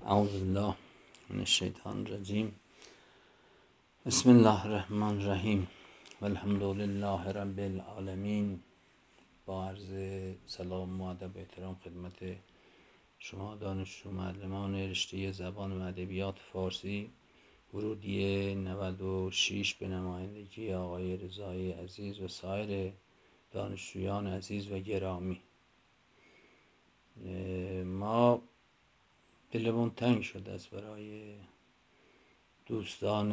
اعوذ بالله من الشیطان الرجیم. بسم الله الرحمن الرحیم و الحمد لله رب العالمین. با عرض سلام و ادب و احترام خدمت شما دانشجو معلمان رشته زبان و ادبیات فارسی ورودی 96 به نمایندگی آقای رضای عزیز و سایر دانشجویان عزیز و گرامی. ما دلمون تنگ شده است برای دوستان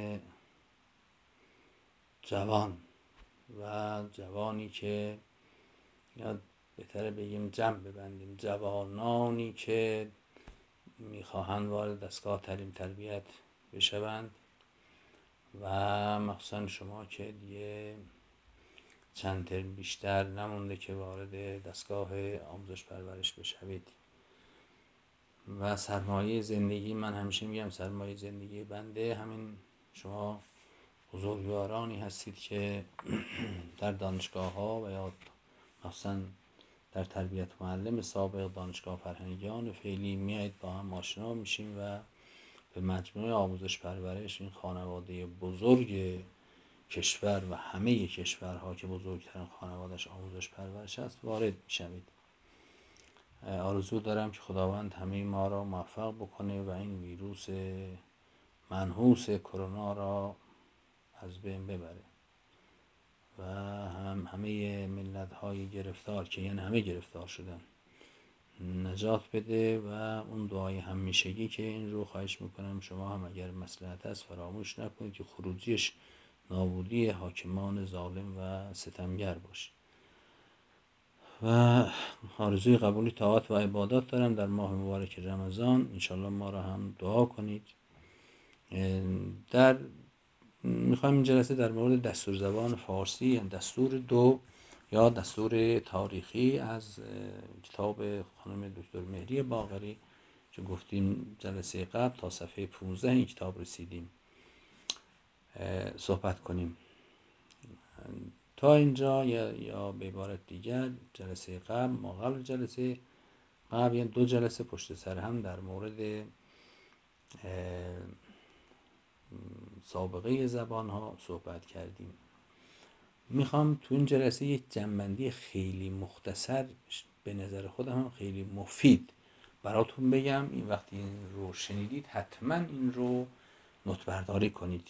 جوان و جوانی که، یا بهتره بگیم جمع ببندیم، جوانانی که میخواهند وارد دستگاه تعلیم تربیت بشوند و مخصوصا شما که دیگه چند ترم بیشتر نمونده که وارد دستگاه آموزش پرورش بشوید. و سرمایه زندگی، من همیشه میگم سرمایه زندگی بنده همین شما بزرگوارانی هستید که در دانشگاه ها و یا مثلا در تربیت معلم سابق، دانشگاه فرهنگیان فعلی میایید با هم آشنا میشیم و به مجموعه آموزش پرورش این خانواده بزرگ کشور و همه کشورها که بزرگترین خانوادهش آموزش پرورش است وارد میشوید. آرزو دارم که خداوند همه ما را موفق بکنه و این ویروس منحوس کرونا را از بین ببره و همه ملت های گرفتار که یعنی همه گرفتار شدن نجات بده. و اون دعای همیشگی که این رو خواهش میکنم شما هم اگر مصلحت است فراموش نکنید که خروجیش نابودی حاکمان ظالم و ستمگر باشه. و آرزوی قبول طاعات و عبادات دارم در ماه مبارک رمضان. انشالله ما را هم دعا کنید. میخوایم این جلسه در مورد دستور زبان فارسی، یعنی دستور 2 یا دستور تاریخی از کتاب خانم دکتر مهری باقری که گفتیم جلسه قبل تا صفحه 15 این کتاب رسیدیم صحبت کنیم. تا اینجا یا به عبارت دیگر جلسه قبل، ما قبل جلسه قبل یعنی 2 جلسه پشت سر هم در مورد سابقه زبان ها صحبت کردیم. میخوام تو این جلسه یک جنبندی خیلی مختصر، به نظر خودم هم خیلی مفید براتون بگم. این وقتی این رو شنیدید حتما این رو نوت برداری کنید.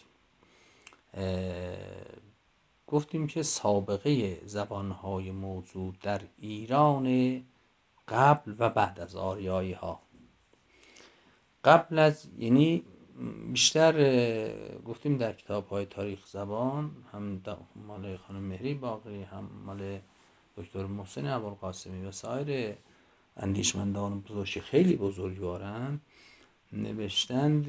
گفتیم که سابقه زبانهای موجود در ایران قبل و بعد از آریایی ها، قبل از یعنی بیشتر گفتیم در کتاب های تاریخ زبان، هم مال خانم مهری باقری هم مال دکتر محسن ابوالقاسمی و سایر اندیشمندان بزرگ خیلی بزرگوارن نوشتند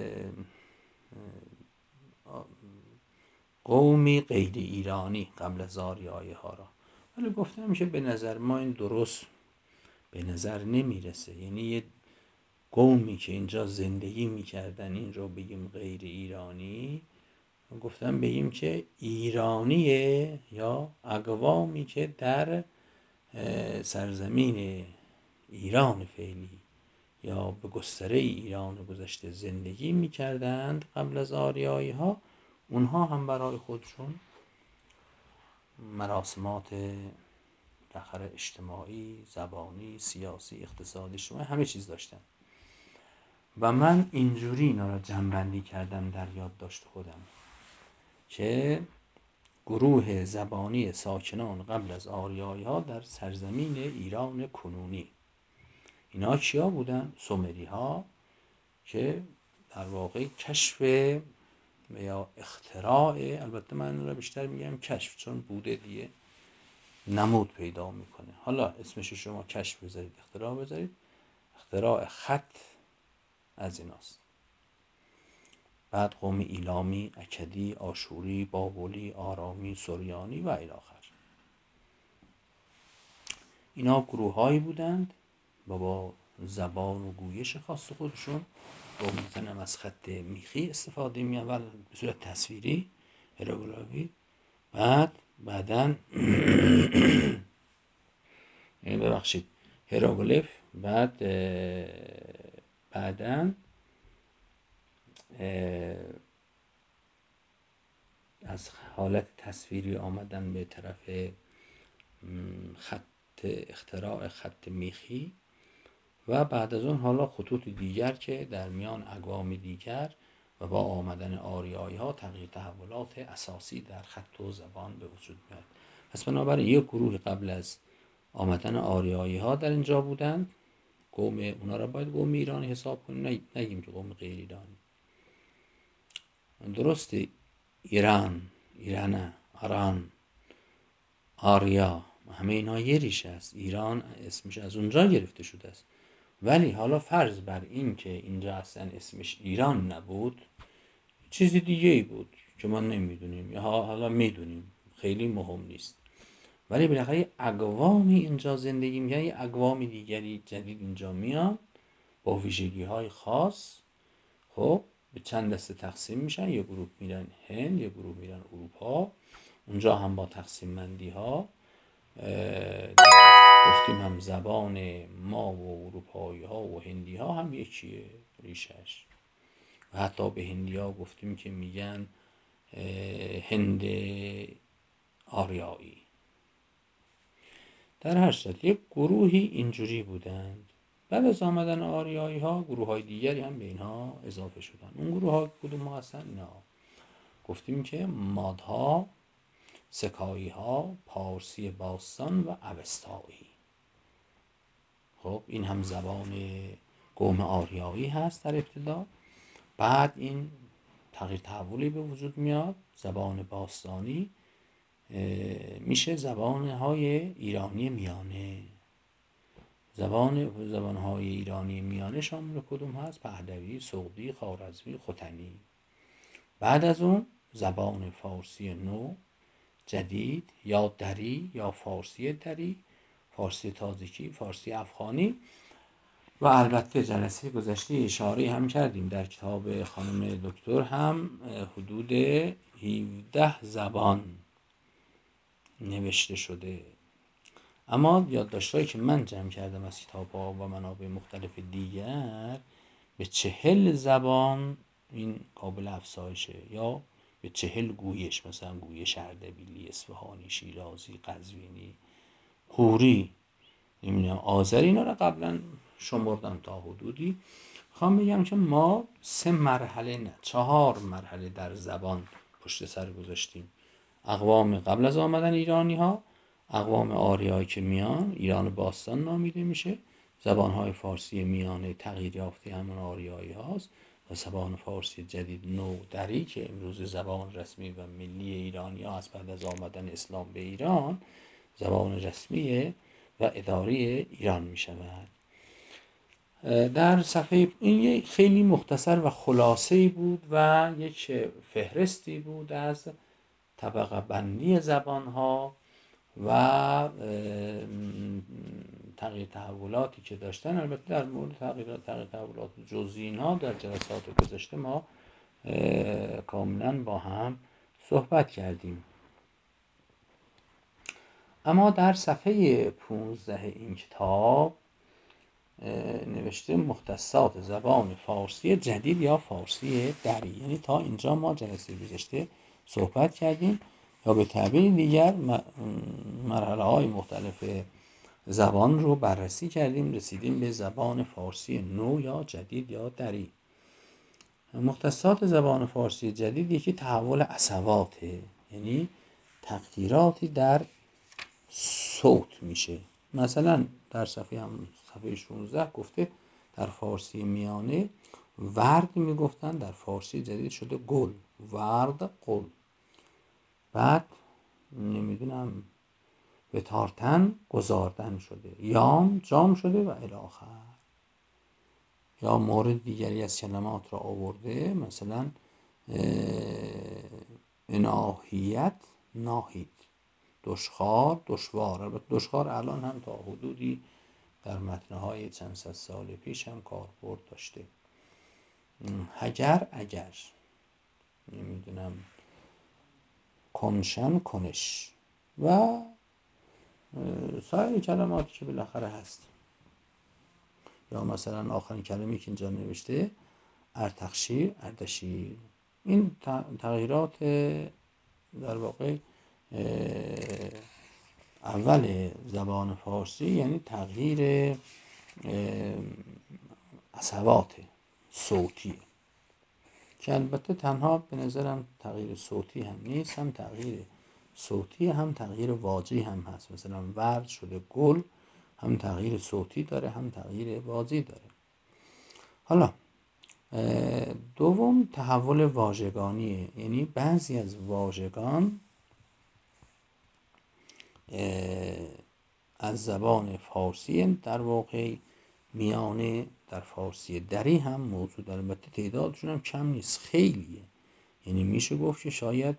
قومی غیر ایرانی قبل از آریایی ها را. ولی گفتم که به نظر ما این درست به نظر نمیرسه. یعنی یه قومی که اینجا زندگی میکردن این رو بگیم غیر ایرانی، گفتم بگیم که ایرانیه یا اقوامی که در سرزمین ایران فعلی یا به گستره ایران گذشته زندگی میکردند قبل از آریایی ها. اونها هم برای خودشون مراسمات بالاخره اجتماعی، زبانی، سیاسی، اقتصادی، اجتماعی همه چیز داشتن و من اینجوری اینا را جمع‌بندی کردم در یادداشت خودم که گروه زبانی ساکنان قبل از آریایی ها در سرزمین ایران کنونی، اینا کیا بودن؟ سومری ها که در واقع کشف یا اختراع، البته من را بیشتر میگم کشف چون بوده دیگه نمود پیدا میکنه. حالا اسمش شما کشف بذارید، اختراع بذارید، اختراع خط از ایناست. بعد قوم ایلامی، اکدی، آشوری، بابلی، آرامی، سوریانی و الی آخر. اینا گروه هایی بودند با زبان و گویش خاص خودشون. میتونم از خط میخی استفاده می اول به صورت تصویری هیروگلیفی، بعدن یعنی ببخشید هیروگلیف، بعد بعداً از حالت تصویری آمدن به طرف اختراع خط میخی و بعد از اون حالا خطوط دیگر که در میان اقوام دیگر و با آمدن آریایی ها تغییر تحولات اساسی در خط و زبان به وجود میاد. پس بنابراین یک گروه قبل از آمدن آریایی ها در اینجا بودند، قوم اونا را باید قوم ایرانی حساب کنیم، نگیم که قوم غیر ایرانی. درسته ایران، آریا، همه اینها یه ریشه است. ایران اسمش از اونجا گرفته شده است. ولی حالا فرض بر این که اینجا اصلا اسمش ایران نبود، چیزی دیگه ای بود که ما نمیدونیم یا حالا میدونیم، خیلی مهم نیست. ولی بالاخره اقوامی اینجا زندگی میکنن، یه اقوام دیگری جدید اینجا میان با ویژگی های خاص. خب به چند دسته تقسیم میشن، یه گروه میرن هند، یه گروه میرن اروپا. اونجا هم با تقسیم بندی ها گفتیم هم زبان ما و اروپایی ها و هندی ها هم یکیه ریشش. و حتی به هندی ها گفتیم که میگن هند آریایی. در هر صورت یک گروهی اینجوری بودند. بعد از آمدن آریایی ها گروه های دیگری هم به اینها اضافه شدن. اون گروه ها کدوم ها هستن؟ اینا گفتیم که مادها، سکایی ها، پارسی باستان و اوستایی. خب این هم زبان قوم آریایی هست در ابتدا. بعد این تغییر تحولی به وجود میاد، زبان باستانی میشه زبانهای ایرانی میانه. زبانهای ایرانی میانه شامل کدوم هست؟ پهلوی، سغدی، خوارزمی، ختنی. بعد از اون زبان فارسی نو جدید یا دری یا فارسی دری، فارسی تازیکی، فارسی افغانی. و البته جلسه گذشته اشاره هم کردیم در کتاب خانم دکتر هم حدود 17 زبان نوشته شده. اما یادداشت‌هایی که من جمع کردم از کتاب‌ها و منابع مختلف دیگر به 40 زبان این قابل افزایشه، یا به 40 گویش، مثلا گویش اردبیلی، اصفهانی، شیرازی، قزوینی، هوری، نمیدونم آذری. اینا رو قبلا شمردم تا حدودی. میخوام بگم که ما 3 مرحله نه 4 مرحله در زبان پشت سر گذاشتیم. اقوام قبل از آمدن ایرانی ها، اقوام آریایی که میان، ایران باستان نامیده میشه، زبانهای فارسی میانه تغییر یافته همون آریایی هاست، و زبان فارسی جدید نو دری که امروز زبان رسمی و ملی ایرانی ها است بعد از آمدن اسلام به ایران، زبان رسمی و اداری ایران می شود. در صفحه این خیلی مختصر و خلاصه‌ای بود و یک فهرستی بود از طبقه بندی زبان‌ها و تغییر تحولاتی که داشتن. البته در مورد تغییر تحولات جزئی اینها در جلسات گذشته ما کاملا با هم صحبت کردیم. اما در صفحه 15 این کتاب نوشته مختصات زبان فارسی جدید یا فارسی دری. یعنی تا اینجا ما جلسه گذشته صحبت کردیم یا به تعبیر دیگر مرحله های مختلف زبان رو بررسی کردیم، رسیدیم به زبان فارسی نو یا جدید یا دری. مختصات زبان فارسی جدید یکی تحول اصواته، یعنی تغییراتی در صوت میشه. مثلا در صفحه 16 گفته در فارسی میانه ورد میگفتن، در فارسی جدید شده گل، ورد گل. بعد نمیدونم به تارتن گذاردن شده، یام جام شده و الی آخر. یا مورد دیگری از کلمات را آورده، مثلا اناهیت ناهید، دشخوار دشوار. البته دشخوار الان هم تا حدودی در متنهای چند صد سال پیش هم کاربرد داشته. هگر اگر، نمیدونم کنشن کنش و سایر کلماتی که بالاخره هست. یا مثلا آخرین کلمه‌ای که اینجا نوشته ارتخشیر، اردشیر. این تغییرات در واقع اول زبان فارسی، یعنی تغییر اصوات صوتی، که البته تنها به نظرم تغییر صوتی هم نیست، هم تغییر صوتی هم تغییر واجی هم هست. مثلا ورد شده گل، هم تغییر صوتی داره هم تغییر واجی داره. حالا دوم تحول واژگانیه، یعنی بعضی از واژگان از زبان فارسی در واقع میانه در فارسی دری هم موجود، البته تعدادشون هم کم نیست، خیلیه. یعنی میشه گفت که شاید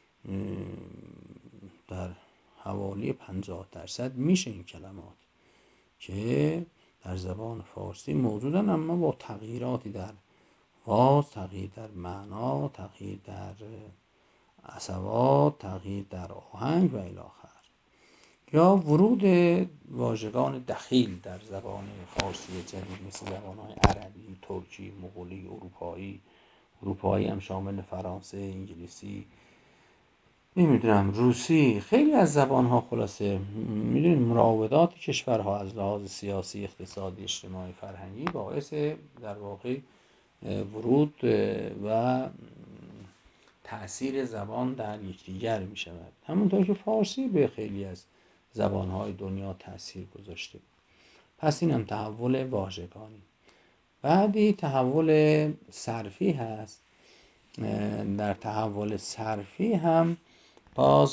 در حوالی 50% میشه این کلمات که در زبان فارسی موجودن، اما با تغییراتی در واژ، تغییر در معنا، تغییر در اصوات، تغییر در آهنگ و الی آخر. یا ورود واژگان دخیل در زبان فارسی جدید، مثل زبان‌های عربی، ترکی، مغولی، اروپایی هم شامل فرانسه، انگلیسی، نمیدونم روسی، خیلی از زبان‌ها. خلاصه میدونید مراودات کشورها از لحاظ سیاسی، اقتصادی، اجتماعی، فرهنگی باعث در واقع ورود و تأثیر زبان در یکدیگر می شود، همونطور که فارسی به خیلی از زبانهای دنیا تأثیر گذاشته. پس این هم تحول واژگانی. بعدی تحول صرفی هست. در تحول صرفی هم باز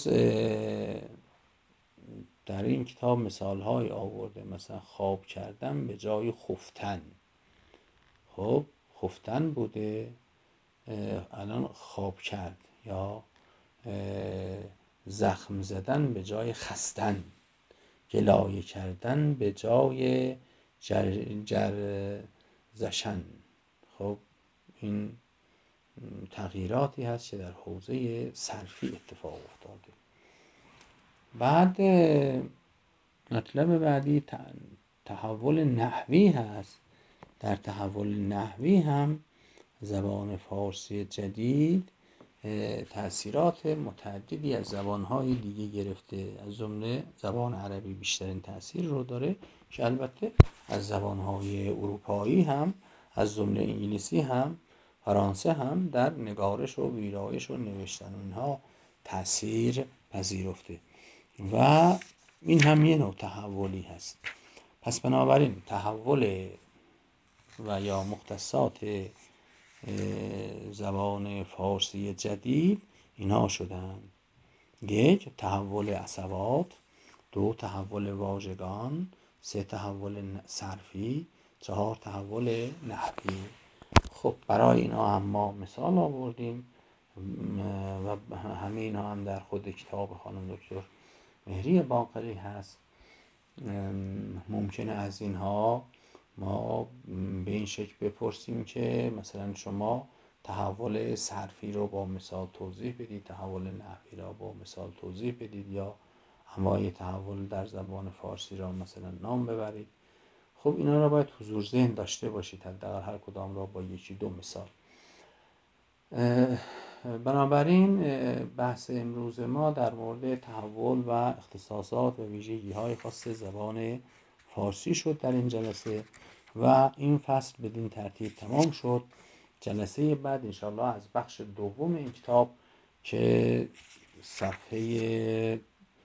در این کتاب مثالهای آورده، مثلا خواب کردن به جای خفتن. خب خفتن بوده، الان خواب کرد. یا زخم زدن به جای خستن، گلایه کردن به جای زشن. خب این تغییراتی هست که در حوزه صرفی اتفاق افتاده. بعد مطلب بعدی تحول نحوی هست. در تحول نحوی هم زبان فارسی جدید تأثیرات متعددی از زبانهای دیگه گرفته، از جمله زبان عربی بیشترین تأثیر رو داره، که البته از زبانهای اروپایی هم، از جمله انگلیسی هم، فرانسه هم در نگارش و ویرایش و نوشتن و اینها تأثیر پذیرفته و این هم یه نوع تحولی هست. پس بنابراین تحول و یا مختصات زبان فارسی جدید اینها شدن: 1 تحول اصوات، 2 تحول واژگان، 3 تحول صرفی، 4 تحول نحوی. خب برای اینا هم ما مثال آوردیم و همه اینا هم در خود کتاب خانم دکتر مهری باقری هست. ممکنه از اینها ما به این شکل بپرسیم که مثلا شما تحول صرفی رو با مثال توضیح بدید، تحول نحوی رو با مثال توضیح بدید، یا انواع تحول در زبان فارسی را مثلا نام ببرید. خب اینا را باید حضور ذهن داشته باشید، حداقل هر کدام را با 1-2 مثال. بنابراین بحث امروز ما در مورد تحول و اختصاصات و ویژگی‌های خاص زبان فارسی شد در این جلسه و این فصل بدین ترتیب تمام شد. جلسه بعد انشالله از بخش دوم این کتاب که صفحه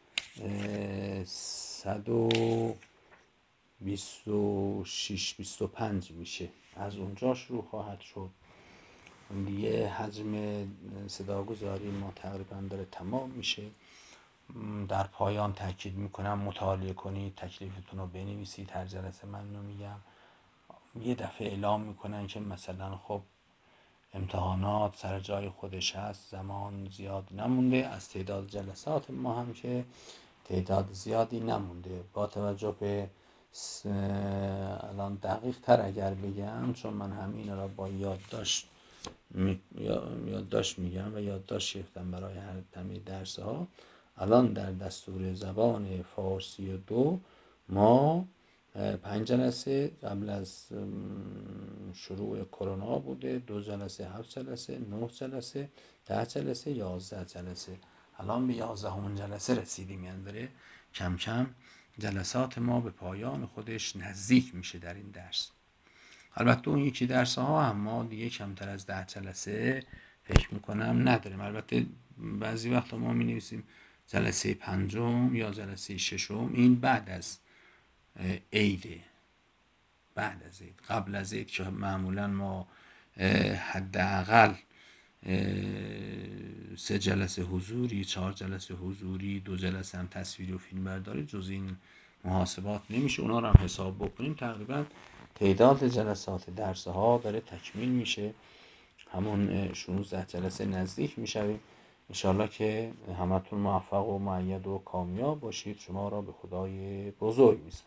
126-25 میشه، از اونجا شروع خواهد شد. دیگه حجم صداگذاری ما تقریبا داره تمام میشه. در پایان تاکید میکنم مطالعه کنید، تکلیفتون رو بنویسید. هر جلسه من میگم، یه دفعه اعلام میکنن که مثلا خب امتحانات سر جای خودش هست، زمان زیاد نمونده، از تعداد جلسات ما هم که تعداد زیادی نمونده. با توجه به الان دقیق تر اگر بگم، چون من همین را با یادداشت میگم و یادداشت گرفتم برای همه درس ها. الان در دستور زبان فارسی 2 ما 5 جلسه قبل از شروع کرونا بوده، 2 جلسه، 7 جلسه، 9 جلسه، 10 جلسه، 11 جلسه. الان به 11مین جلسه رسیدیم، یعنی داره کم کم جلسات ما به پایان خودش نزدیک میشه در این درس. البته اون یکی درس ها هم ما دیگه کمتر از 10 جلسه فکر میکنم نداریم. البته بعضی وقتا ما می نویسیم جلسه 5 یا جلسه 6، این بعد از عیده، بعد از عید. قبل از عید که معمولا ما حداقل 3 جلسه حضوری، 4 جلسه حضوری، 2 جلسه هم تصویری و فیلم برداری، جز این محاسبات نمیشه. اونا رو هم حساب بکنیم تقریبا تعداد جلسات درس ها داره تکمیل میشه، همون 16 جلسه نزدیک میشویم. انشالله که همتون موفق و مؤید و کامیاب باشید. شما را به خدای بزرگ میسپارم.